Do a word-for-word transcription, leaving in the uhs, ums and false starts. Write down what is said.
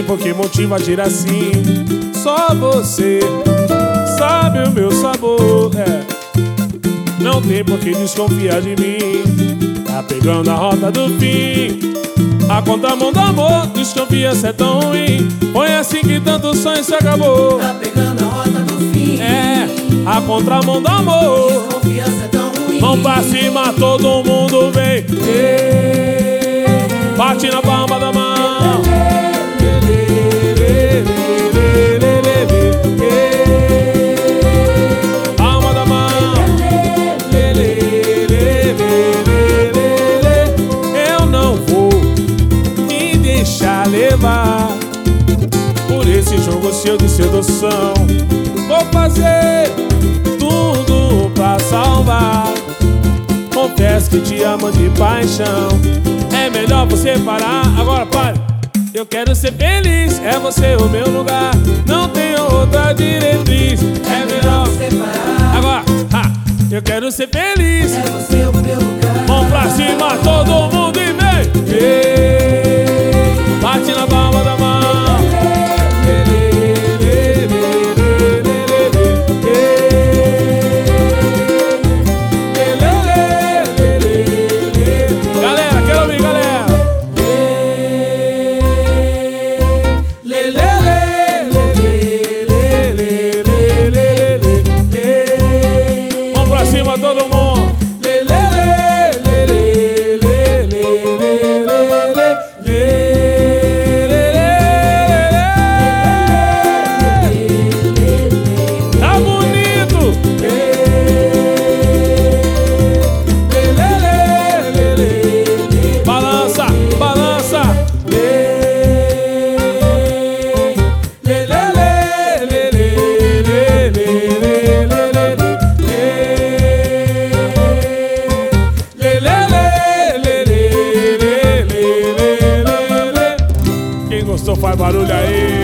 por que motivo agir assim. Só você sabe o meu sabor, é. Não tem por que desconfiar de mim. Tá pegando a rota do fim, a contramão do amor. Desconfia se é tão ruim. Foi assim que tanto sonho se acabou. Tá pegando a rota do fim, é, a contramão do amor. Desconfia se é tão ruim. Mão pra cima, todo mundo vem. Ei, bate na palma da mão. Palma da mão. Eu não vou me deixar levar por esse jogo seu de sedução. Vou fazer tudo pra salvar. Confesso que te amo de paixão. É melhor você parar. Agora pare. Eu quero ser feliz, é você o meu lugar. Não tenho outra diretriz. É melhor você parar. Agora, ha, eu quero ser feliz. É você o meu lugar. Mão pra cima, todo mundo e vem. Ei, bate na palma da mão. Galera, quero ouvir, galera. Mão pra cima, todo mundo. Tá bonito. Balança, balança. Quem gostou faz barulho aí.